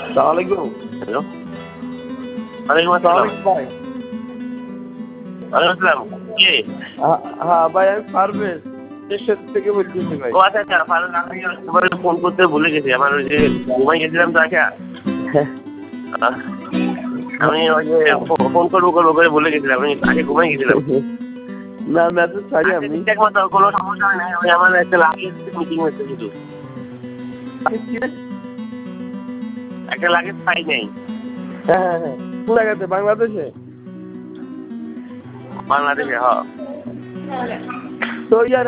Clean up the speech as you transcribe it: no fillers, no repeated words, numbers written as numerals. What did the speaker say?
সালামালাইকুম। হ্যালো, ওয়ালাইকুম আসসালাম। ভাই। ওয়ালাইকুম আসসালাম। কে? হ্যাঁ ভাই, আমি পারভেজ দেশের থেকে বলতেছি ভাই। ও আচ্ছা আচ্ছা, ফারুক, আমি তোমার ফোন করতে ভুলে গেছি। আমার ওই যে ঘুমাই গেছিলাম তো আচ্ছা। আমি ওই যে ফোন করবো করবো করে ভুলে গেছিলাম, আমি আগে ঘুমাই গেছিলাম। না, মেসেজ ছাড়ি আমি। ঠিকঠাক মতো কোনো সমস্যা হয় না, ওই আমার একটা লাগেজ মিটিং হচ্ছে শুধু। একটা লাগেজ পাই নাই। হ্যাঁ হ্যাঁ হ্যাঁ, কোন জায়গাতে? বাংলাদেশে? বাংলাদেশে, হ্যাঁ। তো ইয়ার